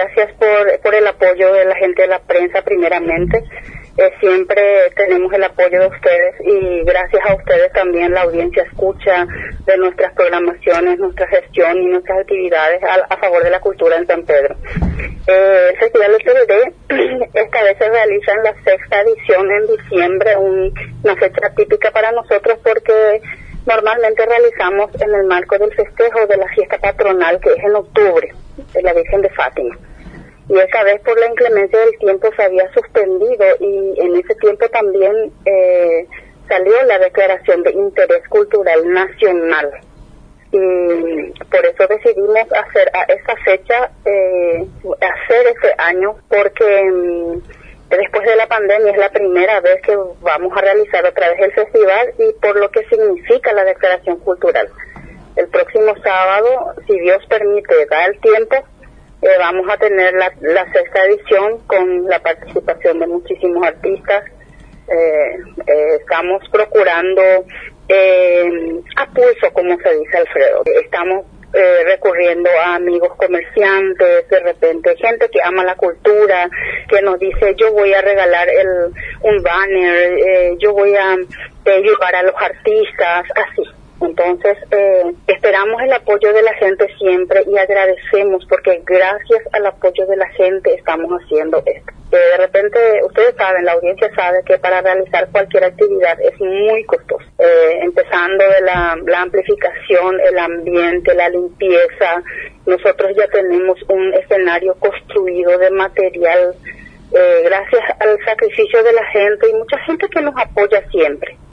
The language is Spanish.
gracias por el apoyo de la gente de la prensa primeramente. Siempre tenemos el apoyo de ustedes y gracias a ustedes también la audiencia escucha de nuestras programaciones, nuestra gestión y nuestras actividades a favor de la cultura en San Pedro. El Festival OTD esta vez se realiza en la 6ª edición en diciembre, una fecha típica para nosotros porque normalmente realizamos en el marco del festejo de la fiesta patronal que es en octubre, de la Virgen de Fátima. Y esa vez por la inclemencia del tiempo se había suspendido y en ese tiempo también salió la declaración de interés cultural nacional. Y por eso decidimos hacer a esa fecha, hacer ese año, porque después de la pandemia es la primera vez que vamos a realizar otra vez el festival y por lo que significa la declaración cultural. El próximo sábado, si Dios permite, da el tiempo, vamos a tener la 6ª edición con la participación de muchísimos artistas. Estamos procurando a pulso, como se dice, Alfredo. Estamos recurriendo a amigos comerciantes, de repente gente que ama la cultura, que nos dice yo voy a regalar un banner, yo voy a llevar a los artistas, así. Entonces, esperamos el apoyo de la gente siempre y agradecemos porque gracias al apoyo de la gente estamos haciendo esto. De repente, ustedes saben, la audiencia sabe que para realizar cualquier actividad es muy costoso. Empezando de la amplificación, el ambiente, la limpieza. Nosotros ya tenemos un escenario construido de material gracias al sacrificio de la gente y mucha gente que nos apoya siempre.